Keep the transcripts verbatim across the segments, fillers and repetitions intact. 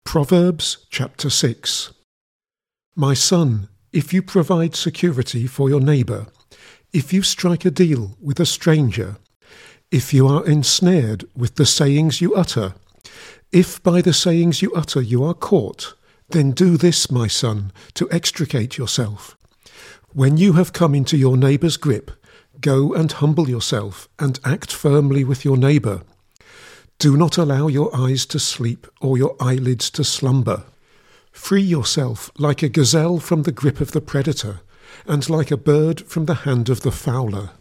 Proverbs chapter six. My son, if you provide security for your neighbour, if you strike a deal with a stranger, if you are ensnared with the sayings you utter, if by the sayings you utter you are caught, then do this, my son, to extricate yourself. When you have come into your neighbour's grip, go and humble yourself and act firmly with your neighbour. Do not allow your eyes to sleep or your eyelids to slumber. Free yourself like a gazelle from the grip of the predator, and like a bird from the hand of the fowler.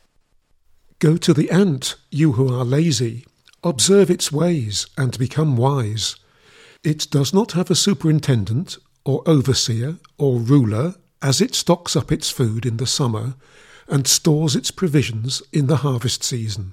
Go to the ant, you who are lazy. Observe its ways and become wise. It does not have a superintendent, or overseer, or ruler, as it stocks up its food in the summer, and stores its provisions in the harvest season.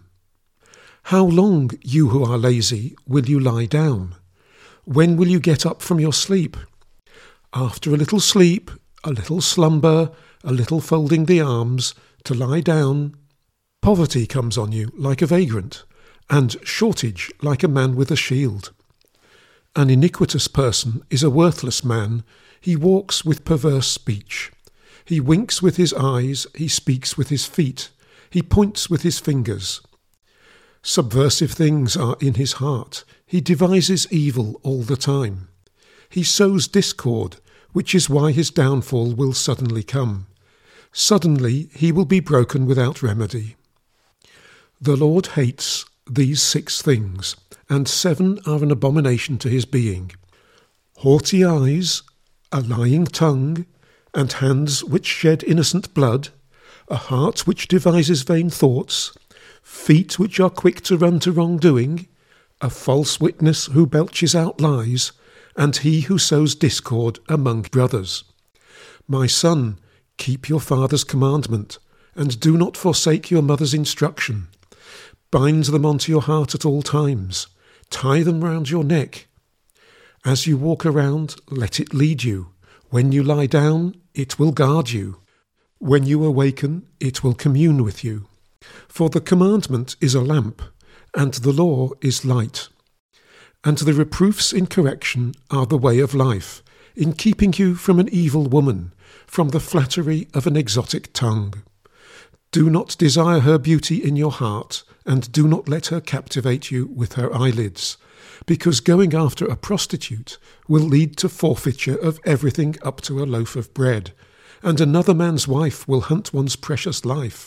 How long, you who are lazy, will you lie down? When will you get up from your sleep? After a little sleep, a little slumber, a little folding the arms, to lie down, poverty comes on you like a vagrant, and shortage like a man with a shield. An iniquitous person is a worthless man. He walks with perverse speech. He winks with his eyes, he speaks with his feet, he points with his fingers. Subversive things are in his heart. He devises evil all the time. He sows discord, which is why his downfall will suddenly come. Suddenly he will be broken without remedy. The Lord hates these six things, and seven are an abomination to his being: haughty eyes, a lying tongue, and hands which shed innocent blood, a heart which devises vain thoughts, feet which are quick to run to wrongdoing, a false witness who belches out lies, and he who sows discord among brothers. My son, keep your father's commandment, and do not forsake your mother's instruction. Bind them onto your heart at all times. Tie them round your neck. As you walk around, let it lead you. When you lie down, it will guard you. When you awaken, it will commune with you. For the commandment is a lamp, and the law is light. And the reproofs in correction are the way of life, in keeping you from an evil woman, from the flattery of an exotic tongue. Do not desire her beauty in your heart, and do not let her captivate you with her eyelids, because going after a prostitute will lead to forfeiture of everything up to a loaf of bread, and another man's wife will hunt one's precious life.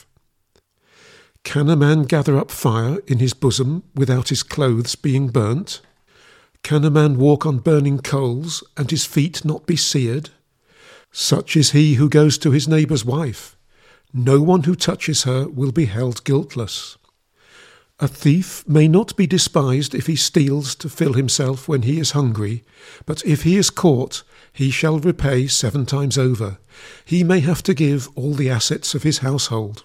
Can a man gather up fire in his bosom without his clothes being burnt? Can a man walk on burning coals and his feet not be seared? Such is he who goes to his neighbour's wife. No one who touches her will be held guiltless. A thief may not be despised if he steals to fill himself when he is hungry, but if he is caught, he shall repay seven times over. He may have to give all the assets of his household.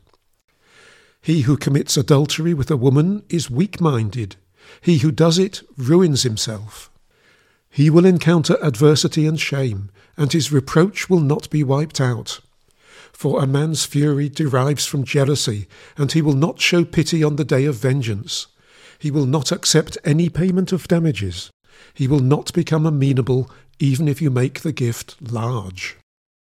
He who commits adultery with a woman is weak-minded. He who does it ruins himself. He will encounter adversity and shame, and his reproach will not be wiped out. For a man's fury derives from jealousy, and he will not show pity on the day of vengeance. He will not accept any payment of damages. He will not become amenable even if you make the gift large.